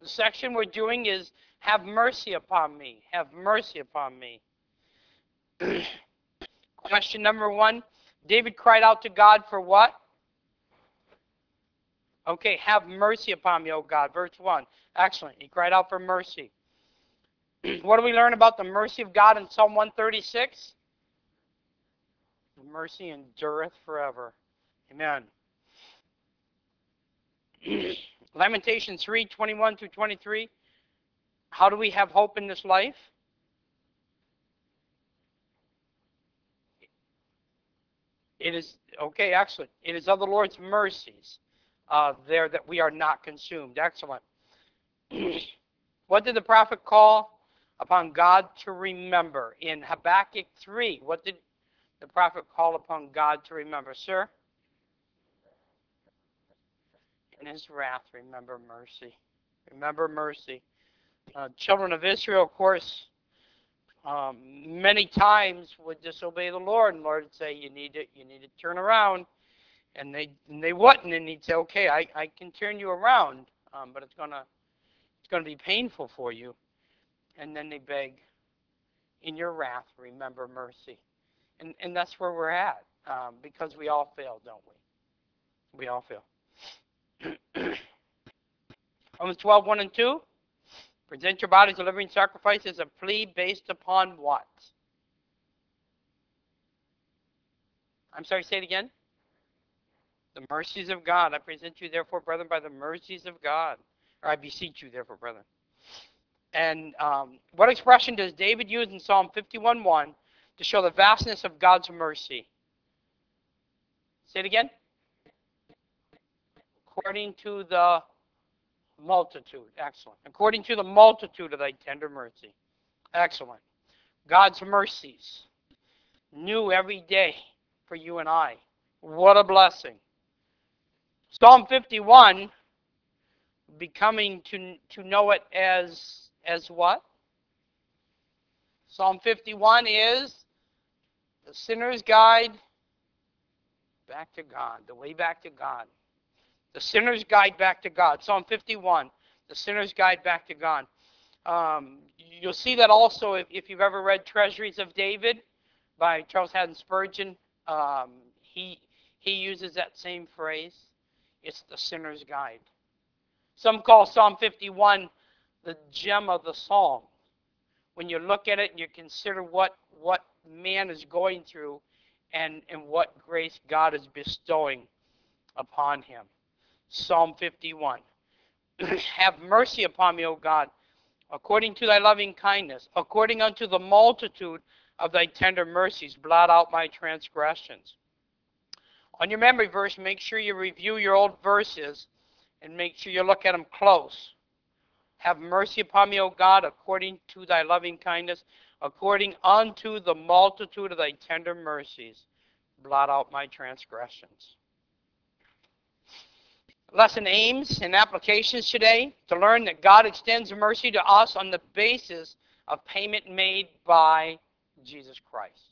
section we're doing is have mercy upon me. Have mercy upon me. Question number 1. David cried out to God for what? Okay, have mercy upon me, O God. Verse 1. Excellent. He cried out for mercy. What do we learn about the mercy of God in Psalm 136? Mercy endureth forever. Amen. Lamentations 3:21 through 23. How do we have hope in this life? It is, okay, excellent. It is of the Lord's mercies there that we are not consumed. Excellent. What did the prophet call upon God to remember? In Habakkuk 3, what did the prophet call upon God to remember? Sir? In his wrath, remember mercy. Remember mercy. Children of Israel, of course, many times would disobey the Lord, and the Lord would say, you need to turn around. And they wouldn't, and he'd say, okay, I can turn you around, but it's gonna be painful for you. And then they beg, in your wrath, remember mercy. And that's where we're at, because we all fail, don't we? We all fail. Romans 12:1 and 2. Present your bodies a living sacrifice as a plea based upon what? I'm sorry, say it again. The mercies of God. I present you, therefore, brethren, by the mercies of God. Or I beseech you, therefore, brethren. And what expression does David use in Psalm 51:1 to show the vastness of God's mercy? Say it again. According to the multitude. Excellent. According to the multitude of thy tender mercy. Excellent. God's mercies. New every day for you and I. What a blessing. Psalm 51, becoming to know it as what? Psalm 51 is the sinner's guide back to God, the way back to God. The sinner's guide back to God. Psalm 51, the sinner's guide back to God. You'll see that also if you've ever read Treasuries of David by Charles Haddon Spurgeon. He uses that same phrase. It's the sinner's guide. Some call Psalm 51 the gem of the psalm. When you look at it and you consider what man is going through and what grace God is bestowing upon him. Psalm 51. Have mercy upon me, O God, according to thy loving kindness, according unto the multitude of thy tender mercies, blot out my transgressions. On your memory verse, make sure you review your old verses and make sure you look at them close. Have mercy upon me, O God, according to thy loving kindness, according unto the multitude of thy tender mercies, blot out my transgressions. Lesson aims and applications today to learn that God extends mercy to us on the basis of payment made by Jesus Christ.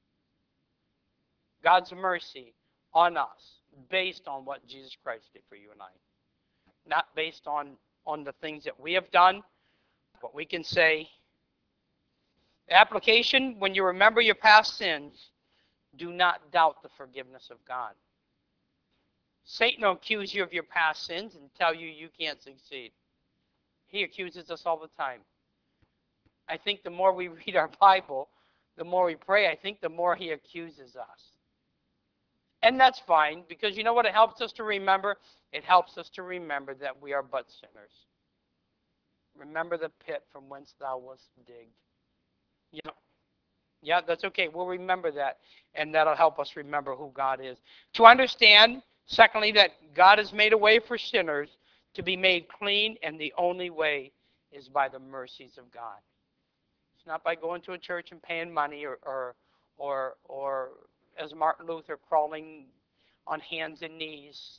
God's mercy on us based on what Jesus Christ did for you and I. Not based on the things that we have done, but we can say, application, when you remember your past sins, do not doubt the forgiveness of God. Satan will accuse you of your past sins and tell you you can't succeed. He accuses us all the time. I think the more we read our Bible, the more we pray, I think the more he accuses us. And that's fine, because you know what it helps us to remember? It helps us to remember that we are but sinners. Remember the pit from whence thou wast digged. Yeah, that's okay. We'll remember that, and that'll help us remember who God is. To understand, secondly, that God has made a way for sinners to be made clean, and the only way is by the mercies of God. It's not by going to a church and paying money or as Martin Luther, crawling on hands and knees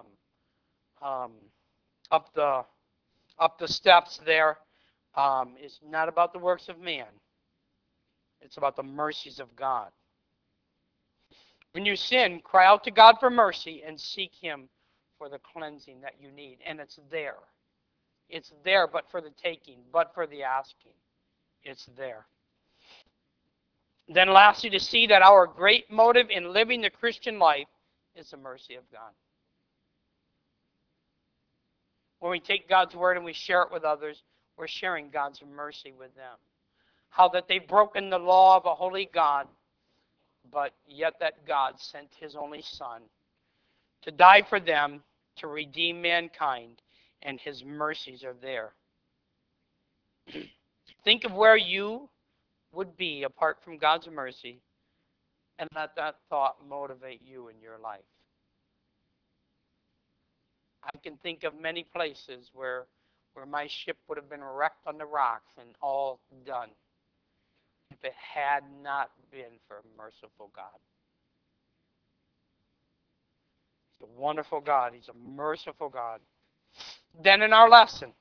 up the steps there. It's not about the works of man. It's about the mercies of God. When you sin, cry out to God for mercy and seek him for the cleansing that you need. And it's there. It's there, but for the taking, but for the asking. It's there. Then lastly, to see that our great motive in living the Christian life is the mercy of God. When we take God's word and we share it with others, we're sharing God's mercy with them. How that they've broken the law of a holy God, but yet that God sent his only Son to die for them, to redeem mankind, and his mercies are there. Think of where you would be apart from God's mercy, and let that thought motivate you in your life. I can think of many places where my ship would have been wrecked on the rocks and all done if it had not been for a merciful God. He's a wonderful God. He's a merciful God. Then in our lesson,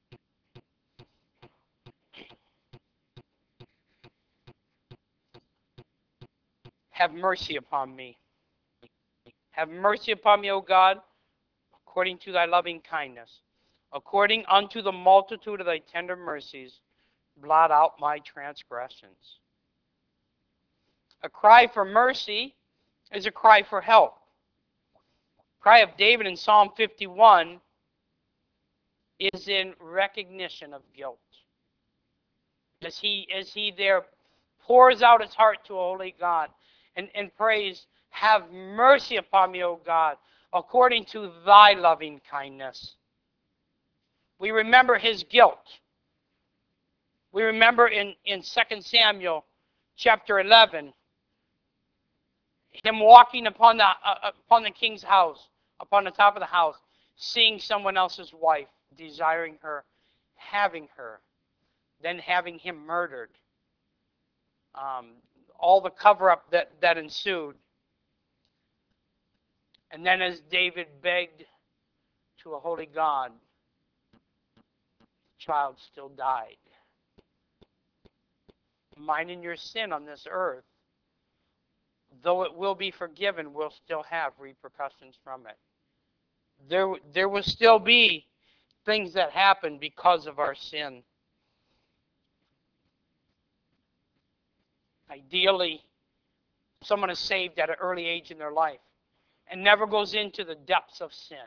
have mercy upon me. Have mercy upon me, O God, according to thy loving kindness. According unto the multitude of thy tender mercies, blot out my transgressions. A cry for mercy is a cry for help. Cry of David in Psalm 51 is in recognition of guilt. As he there pours out his heart to a holy God and prays, have mercy upon me, O God, according to thy loving kindness. We remember his guilt. We remember in 2 Samuel chapter 11, him walking upon the king's house, upon the top of the house, seeing someone else's wife, desiring her, having her, then having him murdered. All the cover-up that ensued. And then as David begged to a holy God, the child still died. Mine and your sin on this earth, though it will be forgiven, will still have repercussions from it. There will still be things that happen because of our sin. Ideally, someone is saved at an early age in their life and never goes into the depths of sin.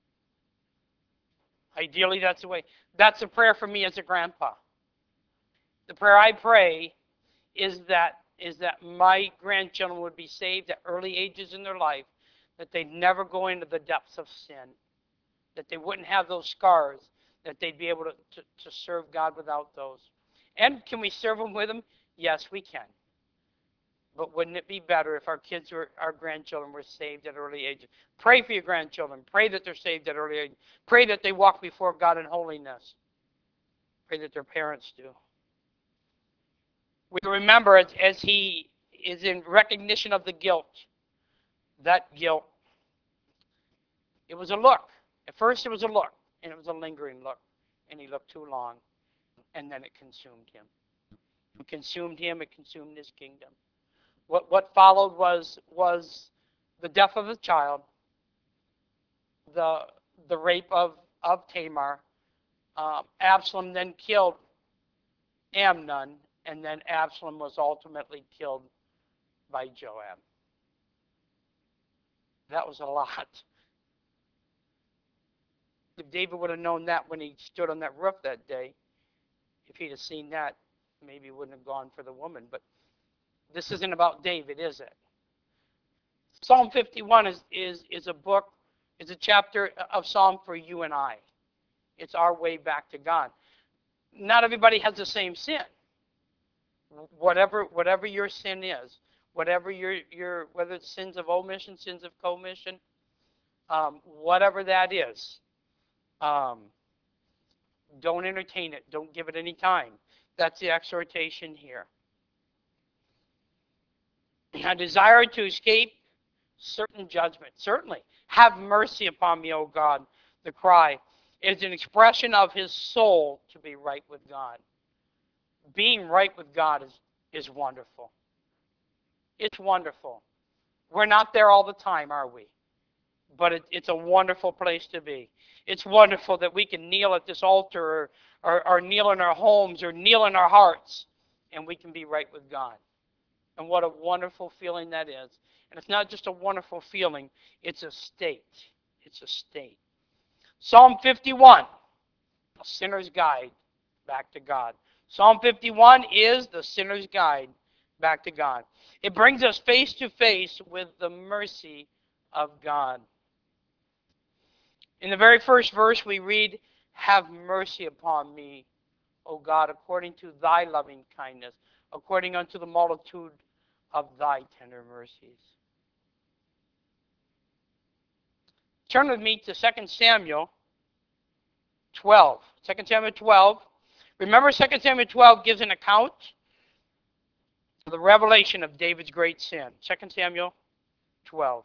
Ideally, that's the way. That's a prayer for me as a grandpa. The prayer I pray is that my grandchildren would be saved at early ages in their life, that they'd never go into the depths of sin, that they wouldn't have those scars, that they'd be able to serve God without those. And can we serve them with them? Yes, we can. But wouldn't it be better if our grandchildren were saved at early ages? Pray for your grandchildren. Pray that they're saved at early age. Pray that they walk before God in holiness. Pray that their parents do. We remember as he is in recognition of the guilt, that guilt, it was a look. At first it was a look, and it was a lingering look, and he looked too long, and then it consumed him. It consumed him, it consumed his kingdom. What followed was the death of the child, the rape of Tamar. Absalom then killed Amnon, and then Absalom was ultimately killed by Joab. That was a lot. If David would have known that when he stood on that roof that day, if he'd have seen that, maybe he wouldn't have gone for the woman. But this isn't about David, is it? Psalm 51 is a book, is a chapter of Psalm for you and I. It's our way back to God. Not everybody has the same sin. Whatever your sin is, whatever your whether it's sins of omission, sins of commission, whatever that is, don't entertain it. Don't give it any time. That's the exhortation here. A desire to escape certain judgment. Certainly. Have mercy upon me, O God. The cry is an expression of his soul to be right with God. Being right with God is wonderful. It's wonderful. We're not there all the time, are we? but it's a wonderful place to be. It's wonderful that we can kneel at this altar or kneel in our homes or kneel in our hearts, and we can be right with God. And what a wonderful feeling that is. And it's not just a wonderful feeling, it's a state. It's a state. Psalm 51, a sinner's guide back to God. Psalm 51 is the sinner's guide back to God. It brings us face to face with the mercy of God. In the very first verse, we read, "Have mercy upon me, O God, according to thy loving kindness, according unto the multitude of thy tender mercies." Turn with me to 2 Samuel 12. 2 Samuel 12. Remember, 2 Samuel 12 gives an account of the revelation of David's great sin. 2 Samuel 12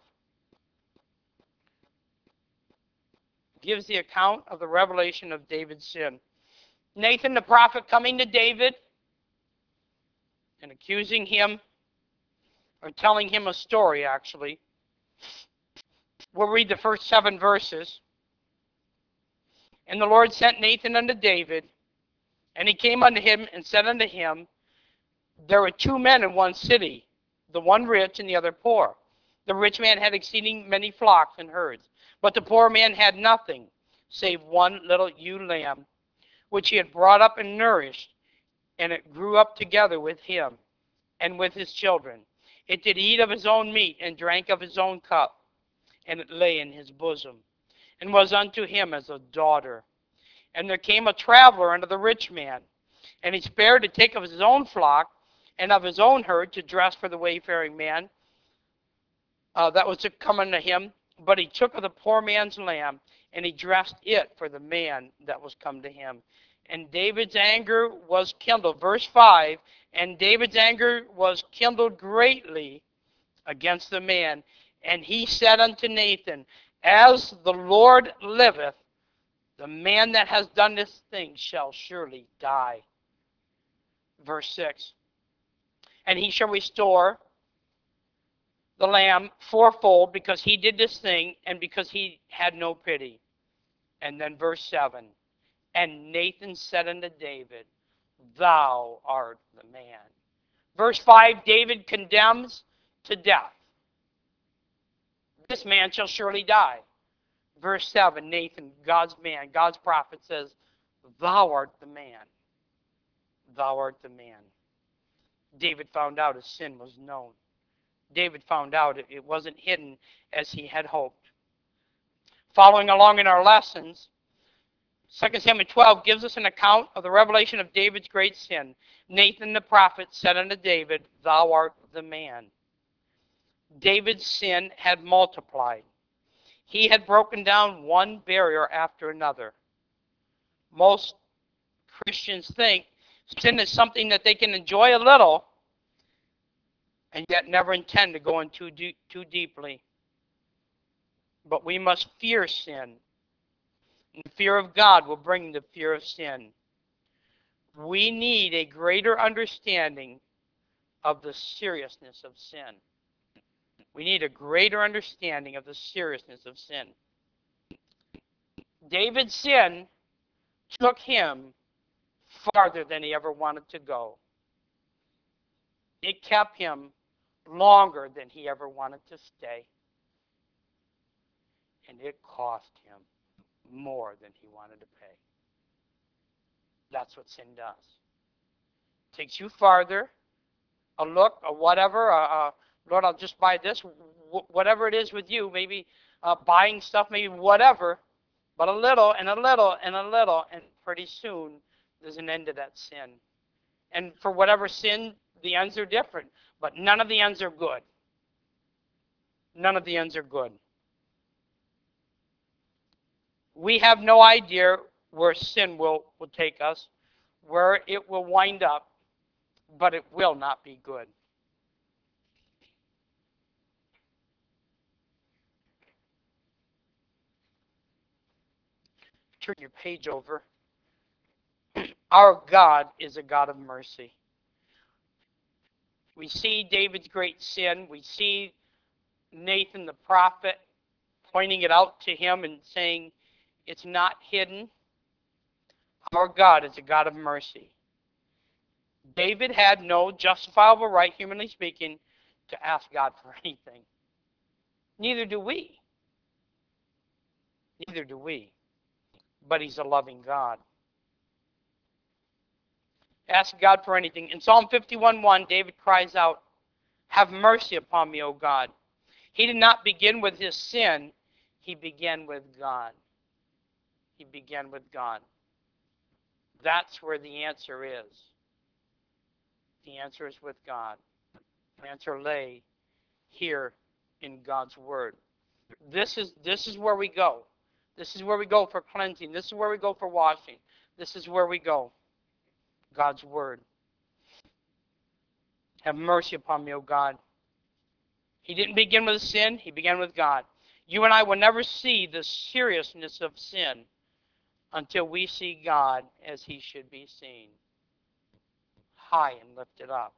gives the account of the revelation of David's sin. Nathan the prophet coming to David and accusing him, or telling him a story, actually. We'll read the first 7 verses. "And the Lord sent Nathan unto David, and he came unto him and said unto him, There were 2 men in one city, the one rich and the other poor. The rich man had exceeding many flocks and herds, but the poor man had nothing, save one little ewe lamb, which he had brought up and nourished, and it grew up together with him and with his children. It did eat of his own meat, and drank of his own cup, and it lay in his bosom, and was unto him as a daughter. And there came a traveler unto the rich man, and he spared to take of his own flock and of his own herd to dress for the wayfaring man that was to come unto him. But he took of the poor man's lamb, and he dressed it for the man that was come to him. And David's anger was kindled." Verse 5, "And David's anger was kindled greatly against the man. And he said unto Nathan, As the Lord liveth, the man that has done this thing shall surely die." Verse 6, "And he shall restore the lamb fourfold, because he did this thing, and because he had no pity." And then verse 7, "And Nathan said unto David, Thou art the man." Verse 5, David condemns to death. This man shall surely die. Verse 7, Nathan, God's man, God's prophet, says, Thou art the man. Thou art the man. David found out his sin was known. David found out it wasn't hidden as he had hoped. Following along in our lessons, 2 Samuel 12 gives us an account of the revelation of David's great sin. Nathan the prophet said unto David, Thou art the man. David's sin had multiplied. He had broken down one barrier after another. Most Christians think sin is something that they can enjoy a little and yet never intend to go in too deeply. But we must fear sin. And the fear of God will bring the fear of sin. We need a greater understanding of the seriousness of sin. We need a greater understanding of the seriousness of sin. David's sin took him farther than he ever wanted to go. It kept him longer than he ever wanted to stay. And it cost him more than he wanted to pay. That's what sin does. It takes you farther, a look, a whatever, Lord, I'll just buy this, whatever it is with you, maybe buying stuff, maybe whatever, but a little and a little and a little, and pretty soon there's an end to that sin. And for whatever sin, the ends are different, but none of the ends are good. None of the ends are good. We have no idea where sin will take us, where it will wind up, but it will not be good. Turn your page over. Our God is a God of mercy. We see David's great sin. We see Nathan the prophet pointing it out to him and saying, it's not hidden. Our God is a God of mercy. David had no justifiable right, humanly speaking, to ask God for anything. Neither do we. Neither do we. But he's a loving God. Ask God for anything. In Psalm 51:1, David cries out, have mercy upon me, O God. He did not begin with his sin. He began with God. He began with God. That's where the answer is. The answer is with God. The answer lay here in God's Word. This is where we go. This is where we go for cleansing. This is where we go for washing. This is where we go. God's Word. Have mercy upon me, O God. He didn't begin with sin. He began with God. You and I will never see the seriousness of sin until we see God as he should be seen, high and lifted up.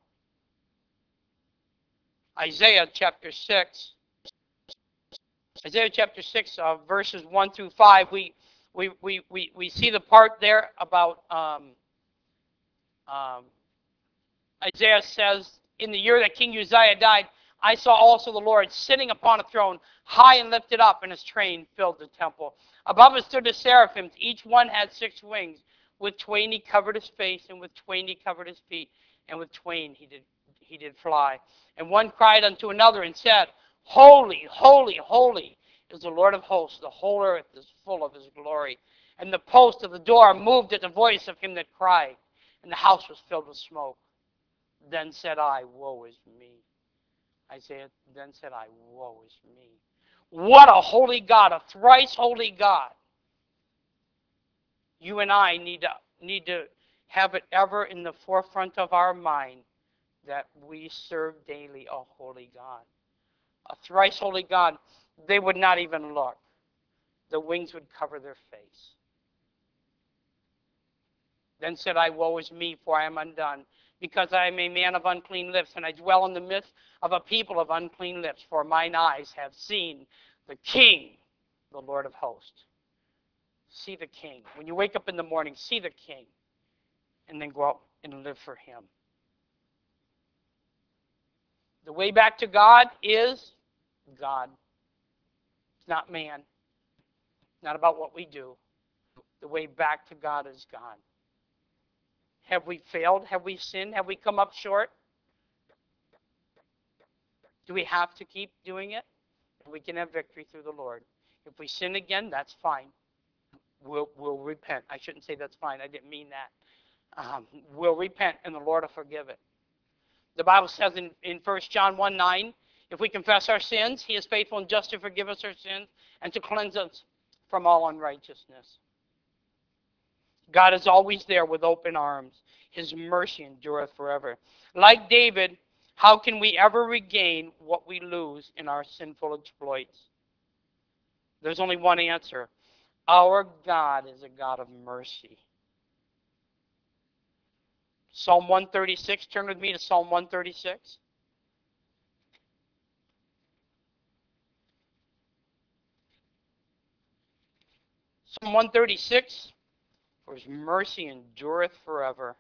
Isaiah chapter 6, verses 1 through 5, we see the part there about Isaiah says, in the year that King Uzziah died, I saw also the Lord sitting upon a throne, high and lifted up, and his train filled the temple. Above it stood the seraphims. Each one had 6 wings. With twain he covered his face, and with twain he covered his feet, and with twain he did fly. And one cried unto another and said, Holy, holy, holy is the Lord of hosts. The whole earth is full of his glory. And the post of the door moved at the voice of him that cried, and the house was filled with smoke. Then said I, woe is me. Isaiah then said I, woe is me. What a holy God, a thrice holy God. You and I need to have it ever in the forefront of our mind that we serve daily a holy God. A thrice holy God. They would not even look. The wings would cover their face. Then said I, woe is me, for I am undone, because I am a man of unclean lips, and I dwell in the midst of a people of unclean lips, for mine eyes have seen the King, the Lord of hosts. See the King. When you wake up in the morning, see the King, and then go out and live for him. The way back to God is God. It's not man. It's not about what we do. The way back to God is God. Have we failed? Have we sinned? Have we come up short? Do we have to keep doing it? We can have victory through the Lord. If we sin again, that's fine. We'll repent. I shouldn't say that's fine. I didn't mean that. We'll repent, and the Lord will forgive it. The Bible says in 1 John 1:9, if we confess our sins, he is faithful and just to forgive us our sins and to cleanse us from all unrighteousness. God is always there with open arms. His mercy endureth forever. Like David, how can we ever regain what we lose in our sinful exploits? There's only one answer. Our God is a God of mercy. Psalm 136, turn with me to Psalm 136. Psalm 136, for his mercy endureth forever.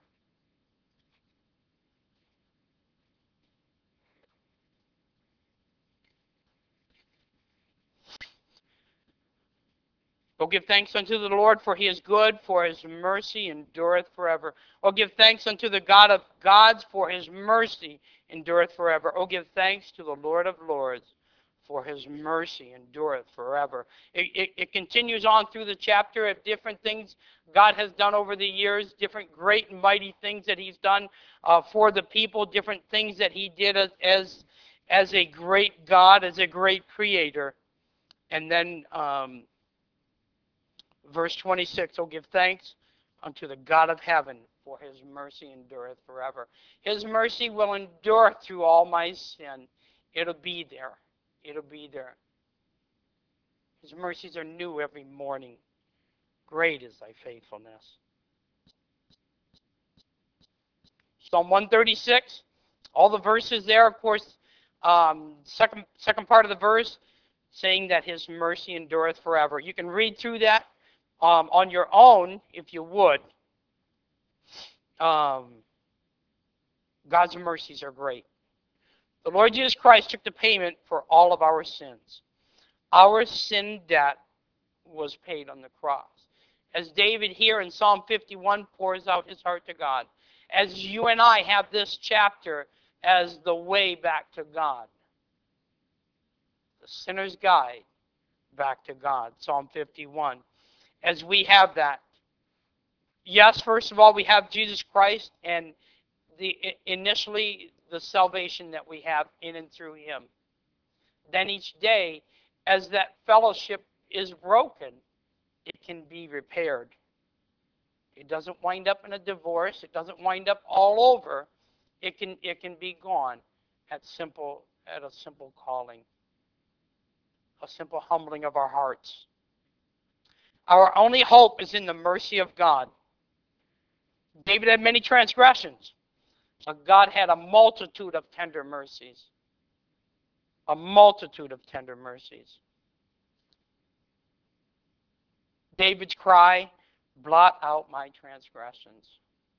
Oh, give thanks unto the Lord, for he is good, for his mercy endureth forever. Oh, give thanks unto the God of gods, for his mercy endureth forever. Oh, give thanks to the Lord of lords, for his mercy endureth forever. It continues on through the chapter of different things God has done over the years, different great and mighty things that he's done for the people, different things that he did as a great God, as a great creator. And then verse 26, oh, give thanks unto the God of heaven, for his mercy endureth forever. His mercy will endure through all my sin. It'll be there. It'll be there. His mercies are new every morning. Great is thy faithfulness. Psalm 136, all the verses there, of course, second part of the verse, saying that his mercy endureth forever. You can read through that on your own if you would. God's mercies are great. The Lord Jesus Christ took the payment for all of our sins. Our sin debt was paid on the cross. As David here in Psalm 51 pours out his heart to God, as you and I have this chapter as the way back to God, the sinner's guide back to God, Psalm 51. As we have that, yes, first of all, we have Jesus Christ and initially the salvation that we have in and through him. Then each day, as that fellowship is broken, it can be repaired. It doesn't wind up in a divorce. It doesn't wind up all over. It can be gone at a simple calling, a simple humbling of our hearts. Our only hope is in the mercy of God. David had many transgressions, but God had a multitude of tender mercies. A multitude of tender mercies. David's cry, blot out my transgressions.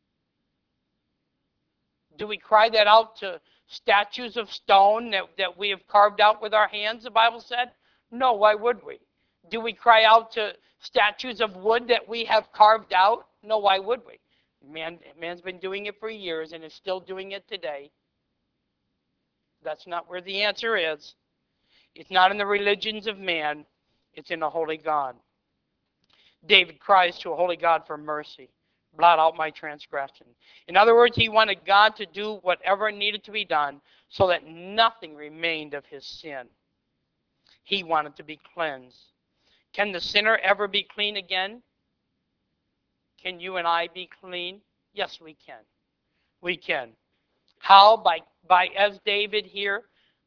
Do we cry that out to statues of stone that we have carved out with our hands, the Bible said? No, why would we? Do we cry out to statues of wood that we have carved out? No, why would we? Man's been doing it for years and is still doing it today. That's not where the answer is. It's not in the religions of man. It's in the holy God. David cries to a holy God for mercy. Blot out my transgression. In other words, he wanted God to do whatever needed to be done so that nothing remained of his sin. He wanted to be cleansed. Can the sinner ever be clean again? Can you and I be clean? Yes, we can. We can. How? By as David here,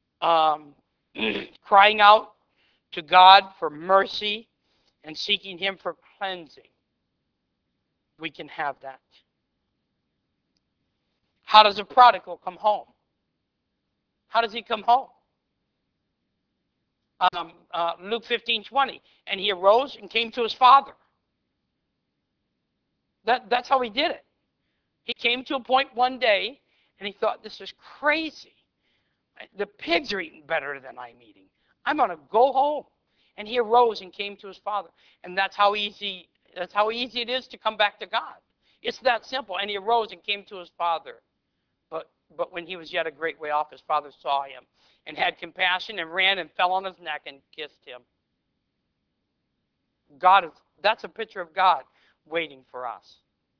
crying out to God for mercy and seeking him for cleansing. We can have that. How does a prodigal come home? How does he come home? Luke 15:20. And he arose and came to his father. That's how he did it. He came to a point one day and he thought, this is crazy. The pigs are eating better than I'm eating. I'm going to go home. And he arose and came to his father. And that's how easy it is to come back to God. It's that simple. And he arose and came to his father. But when he was yet a great way off, his father saw him and had compassion and ran and fell on his neck and kissed him. That's a picture of God waiting for us.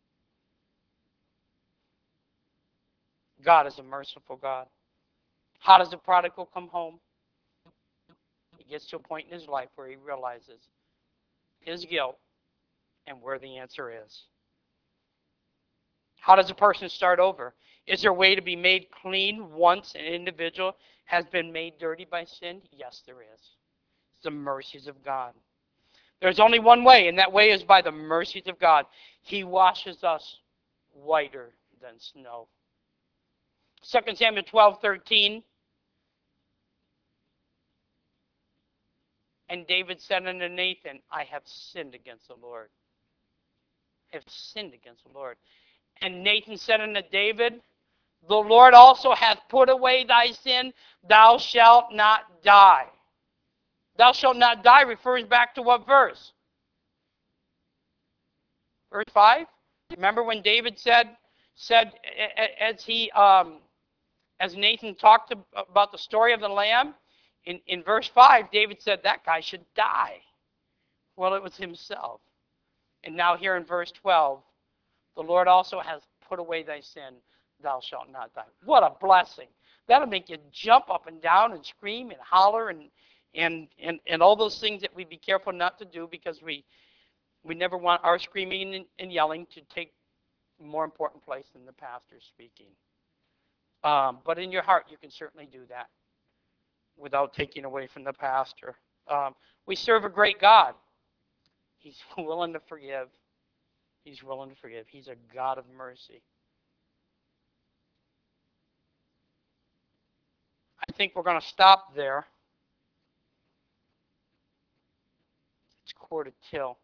God is a merciful God. How does the prodigal come home? He gets to a point in his life where he realizes his guilt and where the answer is. How does a person start over? Is there a way to be made clean once an individual has been made dirty by sin? Yes, there is. It's the mercies of God. There's only one way, and that way is by the mercies of God. He washes us whiter than snow. 2 Samuel 12:13. And David said unto Nathan, I have sinned against the Lord. I have sinned against the Lord. And Nathan said unto David, the Lord also hath put away thy sin. Thou shalt not die. Thou shalt not die refers back to what verse? Verse 5. Remember when David said as Nathan talked about the story of the lamb, in verse 5, David said that guy should die. Well, it was himself. And now here in verse 12, the Lord also has put away thy sin. Thou shalt not die. What a blessing. That'll make you jump up and down and scream and holler and all those things that we be careful not to do because we never want our screaming and yelling to take a more important place than the pastor speaking. But in your heart, you can certainly do that without taking away from the pastor. We serve a great God. He's willing to forgive. He's willing to forgive. He's a God of mercy. I think we're going to stop there. quarter till.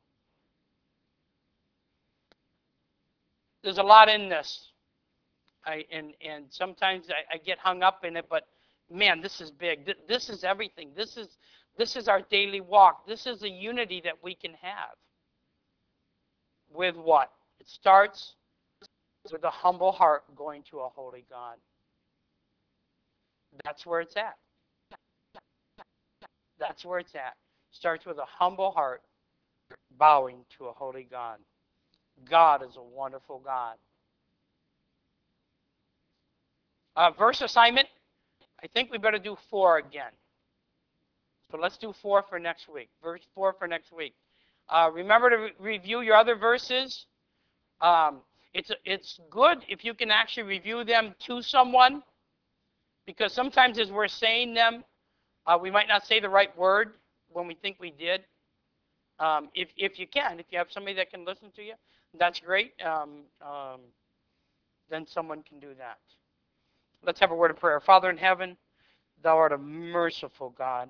There's a lot in this. And sometimes I get hung up in it, but man, this is big. This is everything. This is our daily walk. This is the unity that we can have. With what? It starts with a humble heart going to a holy God. That's where it's at. That's where it's at. Starts with a humble heart bowing to a holy God. God is a wonderful God. Verse assignment, I think we better do 4 again. So let's do 4 for next week. Verse 4 for next week. Remember to review your other verses. It's good if you can actually review them to someone, because sometimes as we're saying them, we might not say the right word when we think we did. If you can, if you have somebody that can listen to you, that's great. Then someone can do that. Let's have a word of prayer. Father in heaven, thou art a merciful God.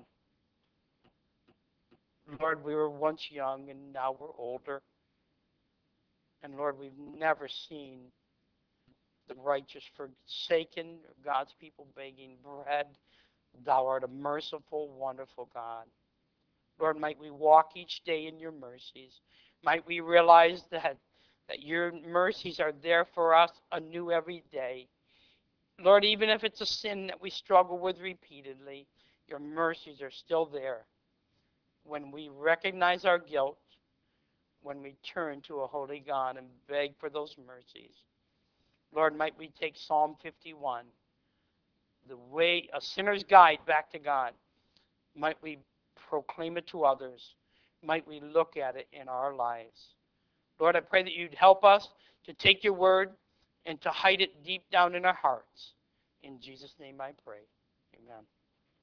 Lord, we were once young and now we're older. And Lord, we've never seen the righteous forsaken, or God's people begging bread. Thou art a merciful, wonderful God. Lord, might we walk each day in your mercies. Might we realize that your mercies are there for us anew every day. Lord, even if it's a sin that we struggle with repeatedly, your mercies are still there. When we recognize our guilt, when we turn to a holy God and beg for those mercies. Lord, might we take Psalm 51, the way, a sinner's guide back to God. Might we proclaim it to others. Might we look at it in our lives. Lord, I pray that you'd help us to take your word and to hide it deep down in our hearts. In Jesus' name I pray. Amen.